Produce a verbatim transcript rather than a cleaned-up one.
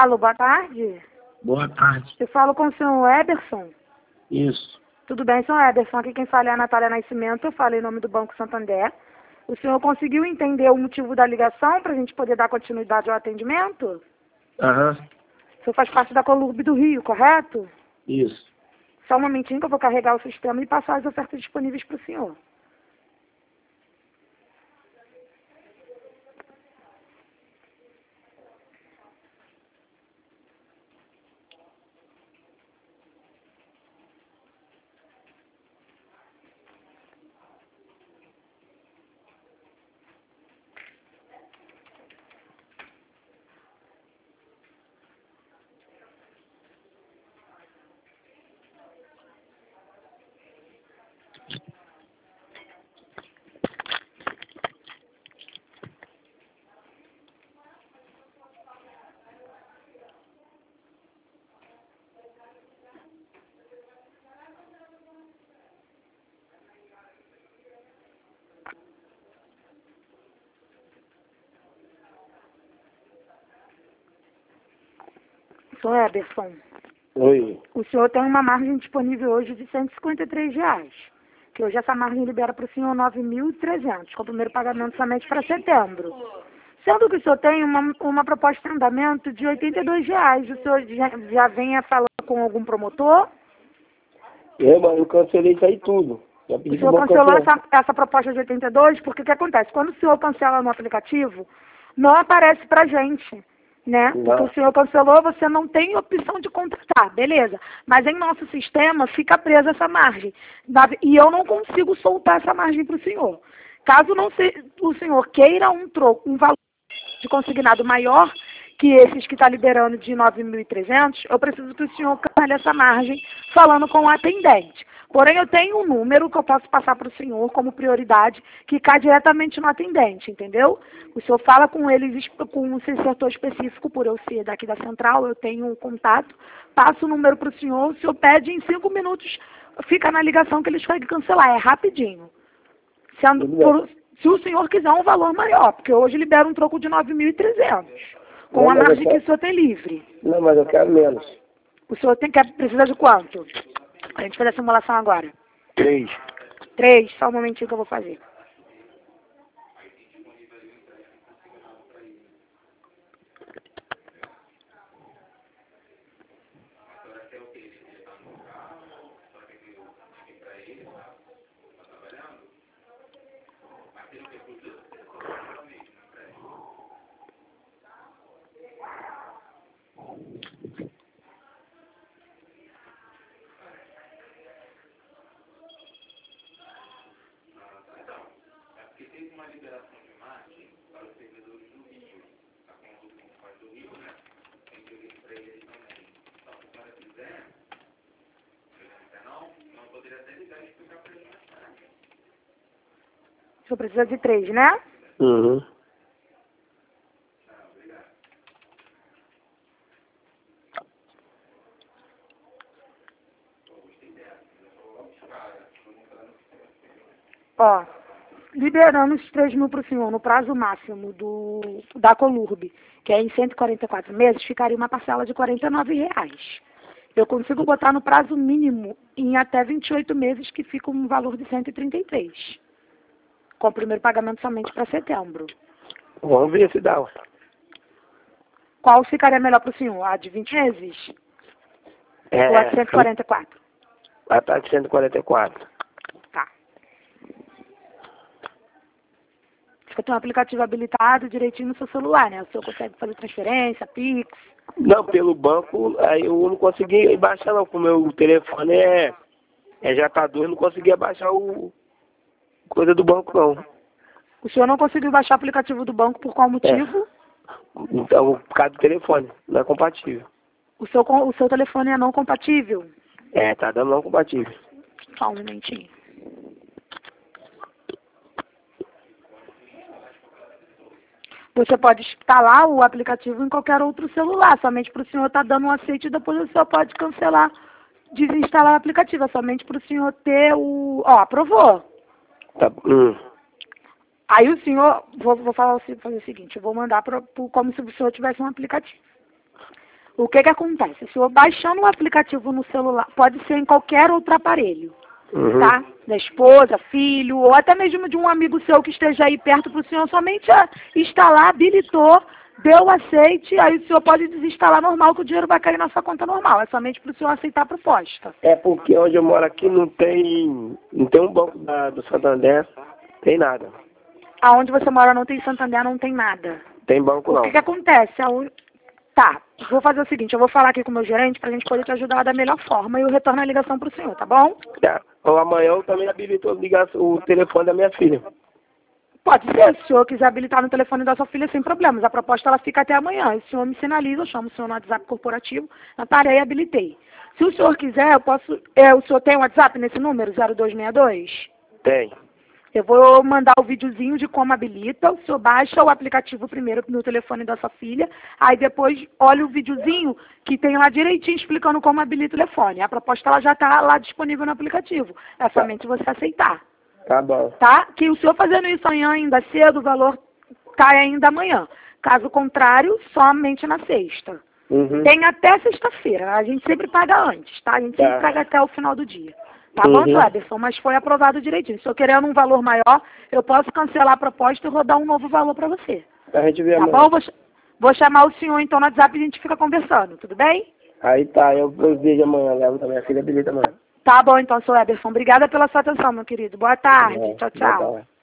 Alô, boa tarde. Boa tarde. Eu falo com o senhor Eberson. Isso. Tudo bem, senhor Eberson? Aqui quem fala é a Natália Nascimento. Eu falo em nome do Banco Santander. O senhor conseguiu entender o motivo da ligação para a gente poder dar continuidade ao atendimento? Aham. O senhor faz parte da Colurb do Rio, correto? Isso. Só um momentinho que eu vou carregar o sistema e passar as ofertas disponíveis para o senhor. Senhor Eberson, Oi. o senhor tem uma margem disponível hoje de cento e cinquenta e três reais. Que hoje essa margem libera para o senhor nove mil e trezentos, com o primeiro pagamento somente para setembro. Sendo que o senhor tem uma, uma proposta de andamento de oitenta e dois reais. O senhor já, já venha falando com algum promotor? É, mas eu cancelei isso aí tudo. Já pedi O senhor pro banco cancelou cancelar. essa, essa proposta de oitenta e dois, porque o que acontece? Quando o senhor cancela no aplicativo, não aparece pra gente, né? Não. Porque o senhor cancelou, você não tem opção de contratar, beleza. Mas em nosso sistema fica presa essa margem. Na- E eu não consigo soltar essa margem para o senhor. Caso não se, o senhor queira um troco, um valor de consignado maior que esses que está liberando de nove mil e trezentos, eu preciso que o senhor cancele essa margem falando com o atendente. Porém, eu tenho um número que eu posso passar para o senhor como prioridade, que cai diretamente no atendente, entendeu? O senhor fala com eles, com um setor específico, por eu ser daqui da central, eu tenho um contato, passo o número para o senhor, o senhor pede em cinco minutos, fica na ligação que eles conseguem cancelar, é rapidinho. Sendo por, se o senhor quiser um valor maior, porque hoje libera um troco de nove mil e trezentos, com Não, a mas eu margem que quero- o senhor tem livre. Não, mas eu quero menos. O senhor tem, quer, precisa de quanto? A gente faz a simulação agora. Três. Três, só um momentinho que eu vou fazer. O senhor precisa de três, né? Uhum. Ó, liberando os três mil para o senhor no prazo máximo do, da Colurb, que é em cento e quarenta e quatro meses, ficaria uma parcela de quarenta e nove reais. Eu consigo botar no prazo mínimo em até vinte e oito meses, que fica um valor de cento e trinta e três. Com o primeiro pagamento somente para setembro. Vamos ver se dá. Qual ficaria melhor para o senhor? A de vinte meses? É, Ou a de cento e quarenta e quatro? vai estar de cento e quarenta e quatro. Tá. Acho que eu tenho um aplicativo habilitado direitinho no seu celular, né? O senhor consegue fazer transferência, Pix. Não, pelo banco, aí eu não consegui baixar não, porque o meu telefone é, é J dois, eu não conseguia baixar o coisa do banco não. O senhor não conseguiu baixar o aplicativo do banco por qual motivo? Então, por causa do telefone, não é compatível. O seu, o seu telefone é não compatível? É, tá dando não compatível. Só um momentinho. Você pode instalar o aplicativo em qualquer outro celular, somente para o senhor estar dando um aceite e depois o senhor pode cancelar, desinstalar o aplicativo. É somente para o senhor ter o... Ó, aprovou. Tá, hum. Aí o senhor, vou, vou falar, fazer o seguinte, eu vou mandar pra, pro, como se o senhor tivesse um aplicativo. O que que acontece? O senhor baixando o aplicativo no celular, pode ser em qualquer outro aparelho, Uhum. tá? Da esposa, filho, ou até mesmo de um amigo seu que esteja aí perto para o senhor somente a instalar, habilitou, deu o aceite, aí o senhor pode desinstalar normal que o dinheiro vai cair na sua conta normal. É somente para o senhor aceitar a proposta. É porque onde eu moro aqui não tem, não tem um banco da, do Santander, tem nada. Aonde você mora não tem Santander, não tem nada. Tem banco O não. que que acontece? A un- Tá, vou fazer o seguinte, eu vou falar aqui com o meu gerente para a gente poder te ajudar da melhor forma e eu retorno a ligação para o senhor, tá bom? É. Ou amanhã eu também habilito ligar o telefone da minha filha. Pode ser, se o senhor quiser habilitar no telefone da sua filha, sem problemas. A proposta ela fica até amanhã. O senhor me sinaliza, eu chamo o senhor no WhatsApp corporativo, Natália, e habilitei. Se o senhor quiser, eu posso... É, o senhor tem um WhatsApp nesse número, zero dois seis dois? Tem. Eu vou mandar o videozinho de como habilita, o senhor baixa o aplicativo primeiro no telefone da sua filha, aí depois olha o videozinho que tem lá direitinho explicando como habilita o telefone. A proposta ela já está lá disponível no aplicativo, é somente você aceitar. Tá bom. Tá? Que o senhor fazendo isso amanhã ainda cedo, o valor cai ainda amanhã. Caso contrário, somente na sexta. Uhum. Tem até sexta-feira, a gente sempre paga antes, tá? A gente sempre Tá. paga até o final do dia. Tá bom, Uhum. seu Ederson? Mas foi aprovado direitinho. Se eu querendo um valor maior, eu posso cancelar a proposta e rodar um novo valor para você. A gente vê Tá amanhã. bom? Vou, ch- vou chamar o senhor então no WhatsApp e a gente fica conversando, tudo bem? Aí tá, eu, eu vejo amanhã, levo também a filha habilita amanhã. Tá bom então, seu Ederson. Obrigada pela sua atenção, meu querido. Boa tarde. É, Tchau, boa tchau. tarde.